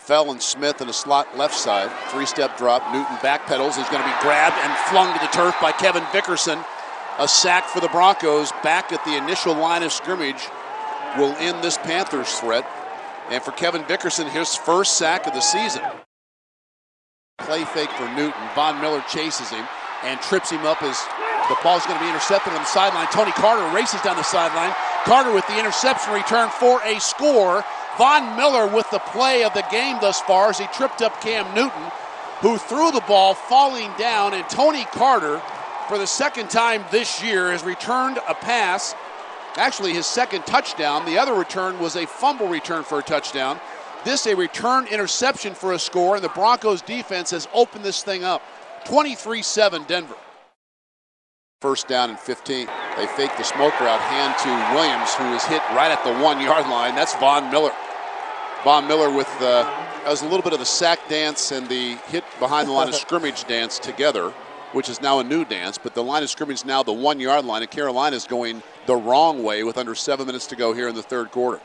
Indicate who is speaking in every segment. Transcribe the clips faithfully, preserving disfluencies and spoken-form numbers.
Speaker 1: LaFell and Smith in a slot left side. Three-step drop. Newton backpedals. He's going to be grabbed and flung to the turf by Kevin Vickerson. A sack for the Broncos back at the initial line of scrimmage will end this Panthers threat. And for Kevin Vickerson, his first sack of the season. Play fake for Newton. Von Miller chases him and trips him up as the ball's going to be intercepted on the sideline. Tony Carter races down the sideline. Carter with the interception return for a score. Von Miller with the play of the game thus far as he tripped up Cam Newton, who threw the ball falling down, and Tony Carter, for the second time this year, has returned a pass. Actually, his second touchdown. The other return was a fumble return for a touchdown. This a return interception for a score, and the Broncos defense has opened this thing up. twenty-three seven Denver. First down and fifteen. They fake the smoke route, hand to Williams, who is hit right at the one-yard line. That's Von Miller. Von Miller with uh, that was a little bit of the sack dance and the hit behind the line of scrimmage dance together, which is now a new dance. But the line of scrimmage is now the one-yard line, and Carolina's going the wrong way with under seven minutes to go here in the third quarter.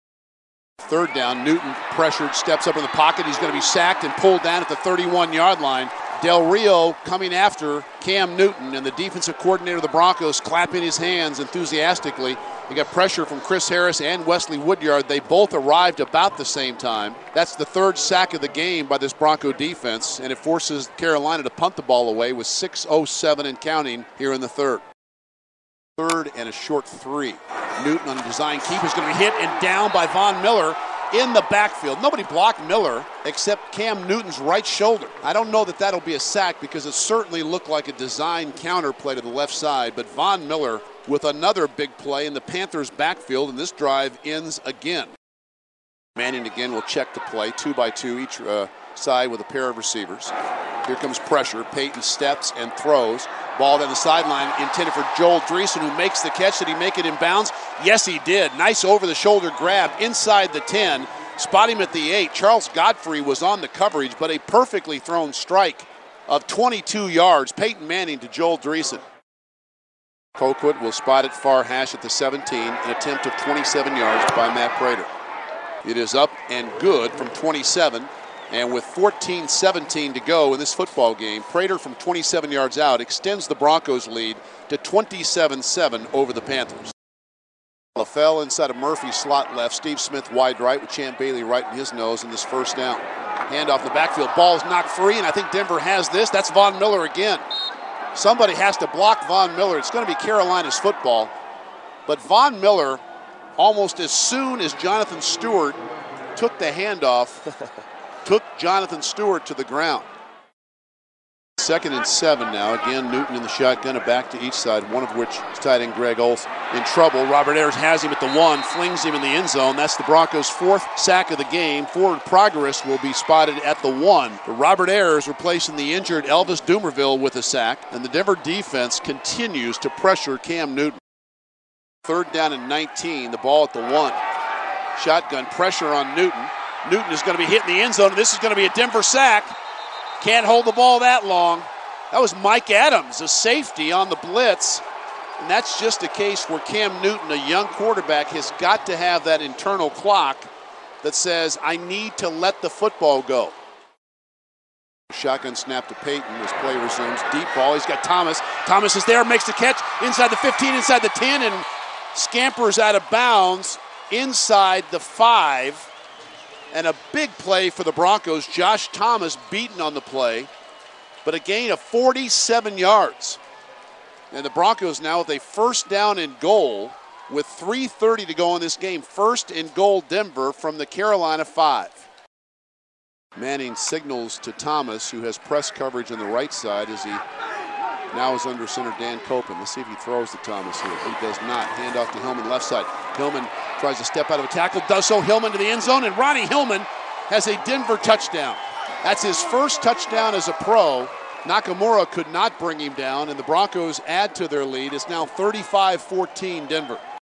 Speaker 1: Third down, Newton pressured, steps up in the pocket. He's going to be sacked and pulled down at the thirty-one-yard line. Del Rio coming after Cam Newton, and the defensive coordinator of the Broncos clapping his hands enthusiastically. They got pressure from Chris Harris and Wesley Woodyard. They both arrived about the same time. That's the third sack of the game by this Bronco defense, and it forces Carolina to punt the ball away with six oh seven and counting here in the third. Third and a short three. Newton on a design keep is going to be hit and down by Von Miller in the backfield. Nobody blocked Miller except Cam Newton's right shoulder. I don't know that that'll be a sack because it certainly looked like a design counter play to the left side, but Von Miller with another big play in the Panthers backfield, and this drive ends again. Manning again will check the play, two by two each uh, side with a pair of receivers. Here comes pressure. Peyton steps and throws. Ball down the sideline intended for Joel Dreesen, who makes the catch. Did he make it in bounds? Yes, he did. Nice over-the-shoulder grab inside the ten. Spot him at the eight. Charles Godfrey was on the coverage, but a perfectly thrown strike of twenty-two yards. Peyton Manning to Joel Dreesen. Colquitt will spot it far hash at the seventeen. An attempt of twenty-seven yards by Matt Prater. It is up and good from twenty-seven. And with fourteen seventeen to go in this football game, Prater from twenty-seven yards out extends the Broncos' lead to twenty-seven seven over the Panthers. LaFell inside of Murphy, slot left. Steve Smith wide right with Champ Bailey right in his nose in this first down. Hand off the backfield. Ball is knocked free, and I think Denver has this. That's Von Miller again. Somebody has to block Von Miller. It's going to be Carolina's football. But Von Miller, almost as soon as Jonathan Stewart took the handoff, took Jonathan Stewart to the ground. Second and seven now. Again, Newton in the shotgun, a back to each side, one of which is tight end Greg Olsen. In trouble, Robert Ayers has him at the one, flings him in the end zone. That's the Broncos' fourth sack of the game. Forward progress will be spotted at the one. But Robert Ayers replacing the injured Elvis Dumerville with a sack, and the Denver defense continues to pressure Cam Newton. Third down and nineteen, the ball at the one. Shotgun pressure on Newton. Newton is going to be hit in the end zone, and this is going to be a Denver sack. Can't hold the ball that long. That was Mike Adams, a safety on the blitz. And that's just a case where Cam Newton, a young quarterback, has got to have that internal clock that says, I need to let the football go. Shotgun snap to Peyton as play resumes. Deep ball, he's got Thomas. Thomas is there, makes the catch inside the fifteen, inside the ten, and scampers out of bounds inside the five. And a big play for the Broncos. Josh Thomas beaten on the play, but a gain of forty-seven yards. And the Broncos now with a first down and goal with three thirty to go in this game. First and goal Denver from the Carolina five. Manning signals to Thomas, who has press coverage on the right side as he now is under center Dan Copen. Let's see if he throws to Thomas here. He does not. Hand off to Hillman left side. Hillman tries to step out of a tackle, does so. Hillman to the end zone, and Ronnie Hillman has a Denver touchdown. That's his first touchdown as a pro. Nakamura could not bring him down, and the Broncos add to their lead. It's now thirty-five fourteen Denver.